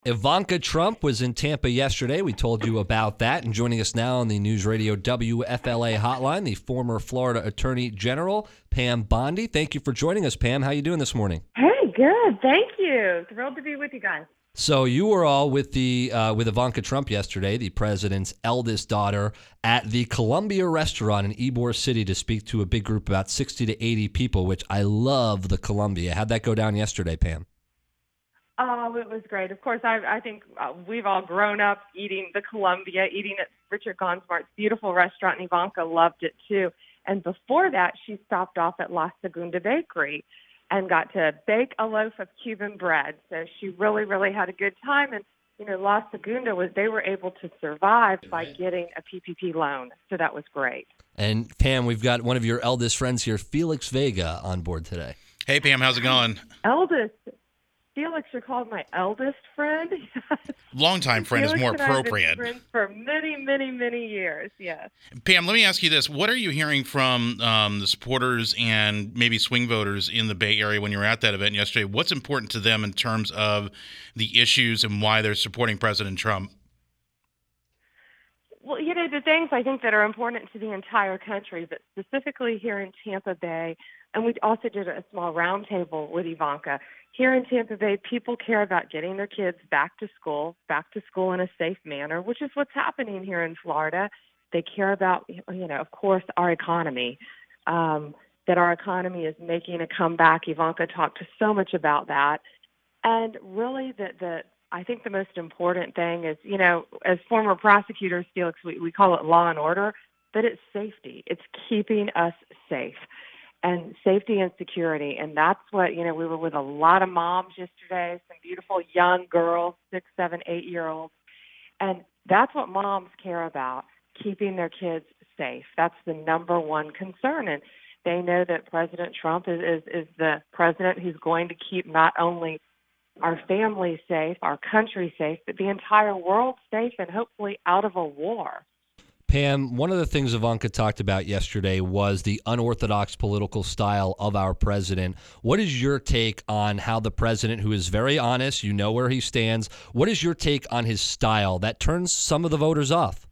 Ivanka Trump was in Tampa yesterday. We told you about that. And joining us now on the News Radio WFLA hotline, the former Florida Attorney General, Pam Bondi. Thank you for joining us, Pam. How are you doing this morning? Hey, good. Thank you. Thrilled to be with you guys. So you were all with with Ivanka Trump yesterday, the president's eldest daughter, at the Columbia restaurant in Ybor City to speak to a big group, about 60 to 80 people, which I love the Columbia. How'd that go down yesterday, Pam? Oh, it was great. Of course, I think we've all grown up eating the Columbia, eating at Richard Gonsmart's beautiful restaurant, and Ivanka loved it too. And before that, she stopped off at La Segunda Bakery and got to bake a loaf of Cuban bread. So she really, really had a good time. And, La Segunda they were able to survive by getting a PPP loan. So that was great. And Pam, we've got one of your eldest friends here, Felix Vega, on board today. Hey, Pam, how's it going? Eldest. Felix, you're called my eldest friend. Longtime friend Felix is more and I have been appropriate. friends for many, many, many years. Yes. Pam, let me ask you this. What are you hearing from the supporters and maybe swing voters in the Bay Area when you were at that event yesterday? What's important to them in terms of the issues and why they're supporting President Trump? Well, the things I think that are important to the entire country, but specifically here in Tampa Bay, and we also did a small roundtable with Ivanka. Here in Tampa Bay, people care about getting their kids back to school in a safe manner, which is what's happening here in Florida. They care about, of course, our economy, that our economy is making a comeback. Ivanka talked so much about that. And really, I think the most important thing is, as former prosecutors, Felix, we call it law and order, but it's safety. It's keeping us safe. And safety and security. And that's what, we were with a lot of moms yesterday, some beautiful young girls, 6, 7, 8-year-olds. And that's what moms care about, keeping their kids safe. That's the number one concern. And they know that President Trump is the president who's going to keep not only our families safe, our country safe, but the entire world safe and hopefully out of a war. Pam, one of the things Ivanka talked about yesterday was the unorthodox political style of our president. What is your take on how the president, who is very honest, you know where he stands, what is your take on his style that turns some of the voters off?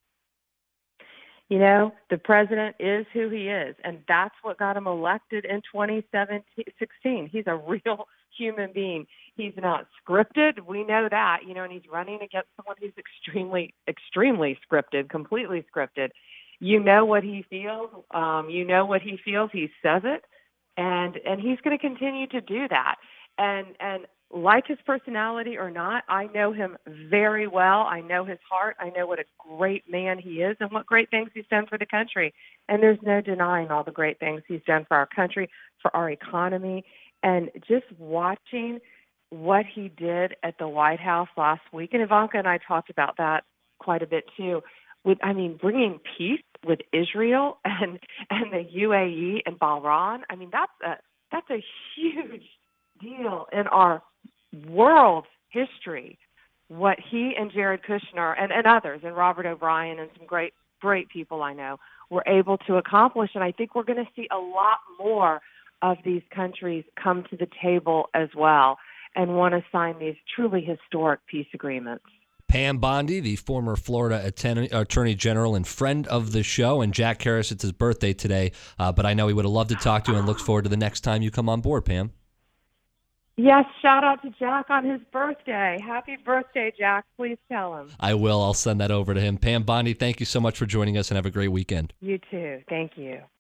The president is who he is, and that's what got him elected in 2016. He's a real human being. He's not scripted. We know that, and he's running against someone who's extremely, extremely scripted, completely scripted. You know what he feels. He says it, and he's going to continue to do that. And like his personality or not, I know him very well. I know his heart. I know what a great man he is and what great things he's done for the country. And there's no denying all the great things he's done for our country, for our economy. And just watching what he did at the White House last week, and Ivanka and I talked about that quite a bit too, bringing peace with Israel and the UAE and Bahrain. That's a huge deal in our world history. What he and Jared Kushner and others, and Robert O'Brien and some great, great people I know, were able to accomplish. And I think we're going to see a lot more of these countries come to the table as well and want to sign these truly historic peace agreements. Pam Bondi, the former Florida Attorney General and friend of the show, and Jack Harris, it's his birthday today, but I know he would have loved to talk to you and looks forward to the next time you come on board, Pam. Yes, shout out to Jack on his birthday. Happy birthday, Jack. Please tell him. I will. I'll send that over to him. Pam Bondi, thank you so much for joining us and have a great weekend. You too. Thank you.